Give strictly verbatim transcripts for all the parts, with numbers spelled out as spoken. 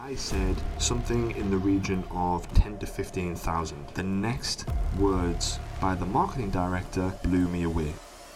I said something in the region of ten to fifteen thousand. The next words by the marketing director blew me away.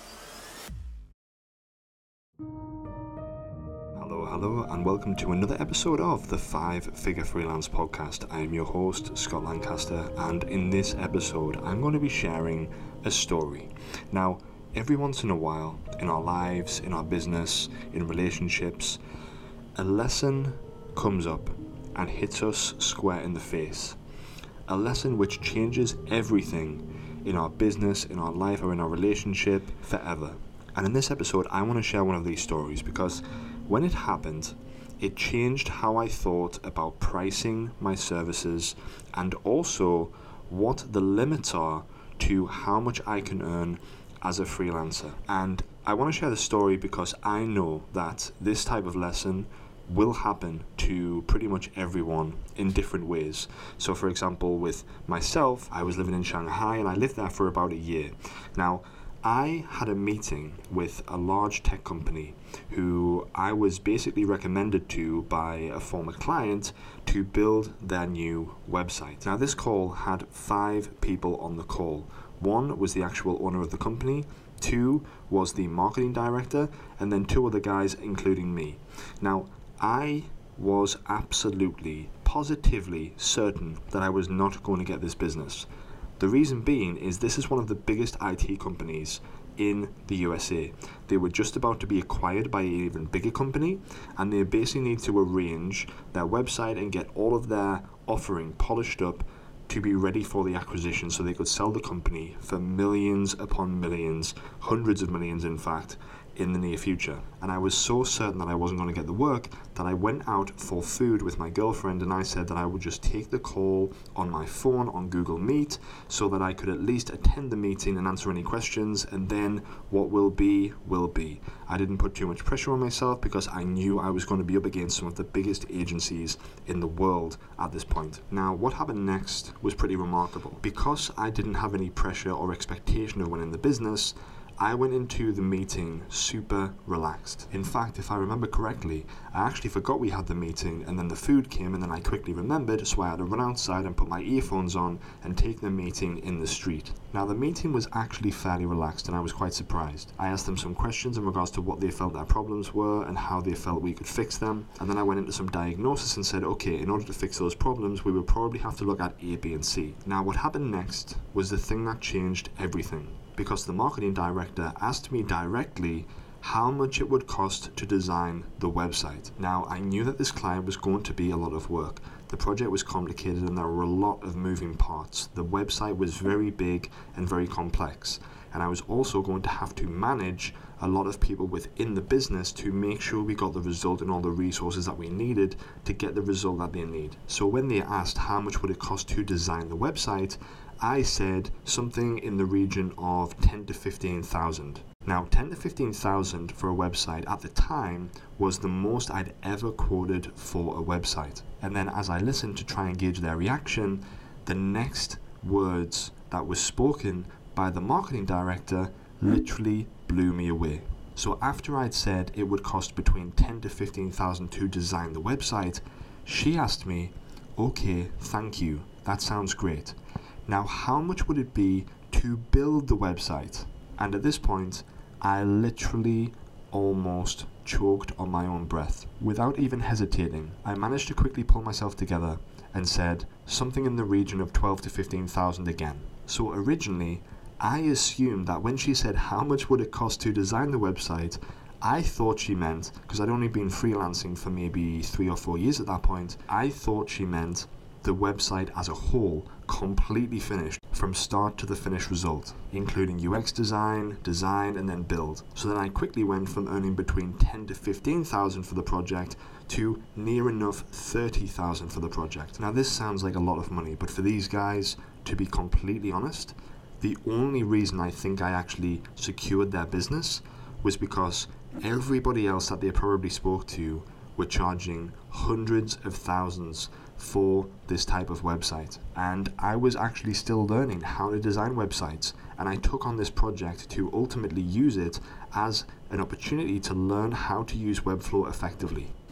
Hello, hello, and welcome to another episode of the Five Figure Freelance Podcast. I am your host, Scott Lancaster, and in this episode, I'm going to be sharing a story. Now, every once in a while, in our lives, in our business, in relationships, a lesson comes up and hits us square in the face. A lesson which changes everything in our business, in our life, or in our relationship forever. And in this episode, I want to share one of these stories because when it happened, it changed how I thought about pricing my services and also what the limits are to how much I can earn as a freelancer. And I want to share the story because I know that this type of lesson will happen to pretty much everyone in different ways. So for example, with myself, I was living in Shanghai and I lived there for about a year. Now, I had a meeting with a large tech company who I was basically recommended to by a former client to build their new website. Now, this call had five people on the call. One was the actual owner of the company, two was the marketing director, and then two other guys, including me. Now, I was absolutely, positively certain that I was not going to get this business. The reason being is this is one of the biggest I T companies in the U S A. They were just about to be acquired by an even bigger company, and they basically need to arrange their website and get all of their offering polished up to be ready for the acquisition so they could sell the company for millions upon millions, hundreds of millions in fact, in the near future. And I was so certain that I wasn't going to get the work that I went out for food with my girlfriend and I said that I would just take the call on my phone on Google Meet so that I could at least attend the meeting and answer any questions, and then what will be, will be. I didn't put too much pressure on myself because I knew I was going to be up against some of the biggest agencies in the world at this point. Now, what happened next was pretty remarkable. Because I didn't have any pressure or expectation of winning the business, I went into the meeting super relaxed. In fact, if I remember correctly, I actually forgot we had the meeting and then the food came and then I quickly remembered, so I had to run outside and put my earphones on and take the meeting in the street. Now, the meeting was actually fairly relaxed and I was quite surprised. I asked them some questions in regards to what they felt their problems were and how they felt we could fix them, and then I went into some diagnosis and said, okay, in order to fix those problems, we would probably have to look at A, B, and C. Now, what happened next was the thing that changed everything, because the marketing director asked me directly how much it would cost to design the website. Now, I knew that this client was going to be a lot of work. The project was complicated and there were a lot of moving parts. The website was very big and very complex. And I was also going to have to manage a lot of people within the business to make sure we got the result and all the resources that we needed to get the result that they need. So when they asked how much would it cost to design the website, I said something in the region of ten to fifteen thousand. Now, ten to fifteen thousand for a website at the time was the most I'd ever quoted for a website. And then as I listened to try and gauge their reaction, the next words that was spoken by the marketing director literally blew me away. So after I'd said it would cost between ten to fifteen thousand to design the website, she asked me, okay, thank you, that sounds great. Now, how much would it be to build the website? And at this point, I literally almost choked on my own breath. Without even hesitating, I managed to quickly pull myself together and said something in the region of twelve to fifteen thousand again. So originally, I assumed that when she said how much would it cost to design the website, I thought she meant, because I'd only been freelancing for maybe three or four years at that point, I thought she meant the website as a whole, completely finished from start to the finished result, including U X design, design, and then build. So then I quickly went from earning between ten to fifteen thousand for the project to near enough thirty thousand for the project. Now, this sounds like a lot of money, but for these guys, to be completely honest, the only reason I think I actually secured their business was because everybody else that they probably spoke to were charging hundreds of thousands for this type of website. And I was actually still learning how to design websites, and I took on this project to ultimately use it as an opportunity to learn how to use Webflow effectively.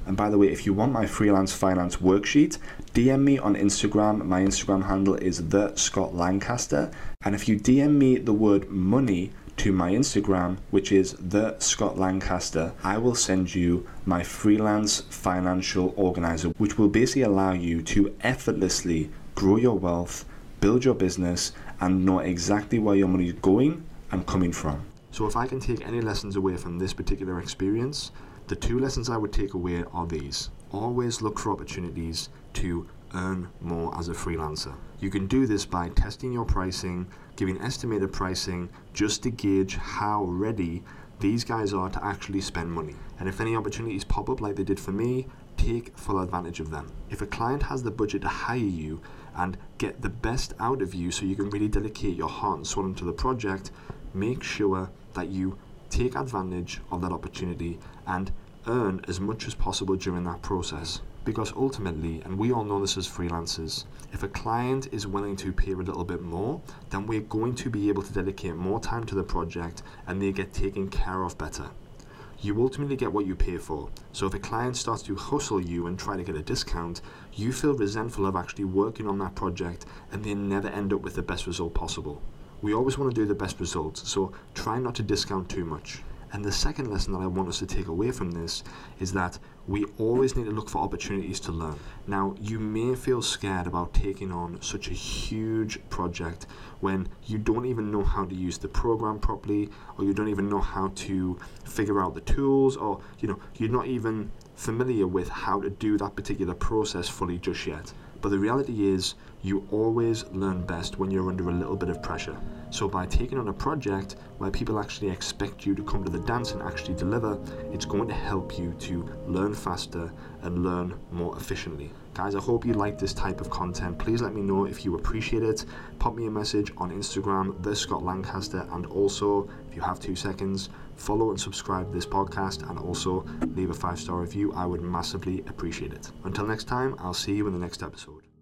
And by the way, if you want my freelance finance worksheet, D M me on Instagram. My Instagram handle is the Scott Lancaster. And if you D M me the word money to my Instagram, which is the Scott Lancaster, I will send you my freelance financial organizer, which will basically allow you to effortlessly grow your wealth, build your business, and know exactly where your money is going and coming from. So if I can take any lessons away from this particular experience, the two lessons I would take away are these. Always look for opportunities to earn more as a freelancer. You can do this by testing your pricing, giving estimated pricing, just to gauge how ready these guys are to actually spend money. And if any opportunities pop up like they did for me, take full advantage of them. If a client has the budget to hire you and get the best out of you so you can really dedicate your heart and soul into the project, make sure that you take advantage of that opportunity and earn as much as possible during that process. Because ultimately, and we all know this as freelancers, if a client is willing to pay a little bit more, then we're going to be able to dedicate more time to the project and they get taken care of better. You ultimately get what you pay for. So if a client starts to hustle you and try to get a discount, you feel resentful of actually working on that project and they never end up with the best result possible. We always want to do the best results, so try not to discount too much. And the second lesson that I want us to take away from this is that we always need to look for opportunities to learn. Now, you may feel scared about taking on such a huge project when you don't even know how to use the program properly, or you don't even know how to figure out the tools, or you know, you're not even familiar with how to do that particular process fully just yet. But the reality is, you always learn best when you're under a little bit of pressure. So by taking on a project where people actually expect you to come to the dance and actually deliver, it's going to help you to learn faster and learn more efficiently. Guys, I hope you like this type of content. Please let me know if you appreciate it. Pop me a message on Instagram, the Scott Lancaster, and also, if you have two seconds, follow and subscribe to this podcast, and also leave a five-star review. I would massively appreciate it. Until next time, I'll see you in the next episode.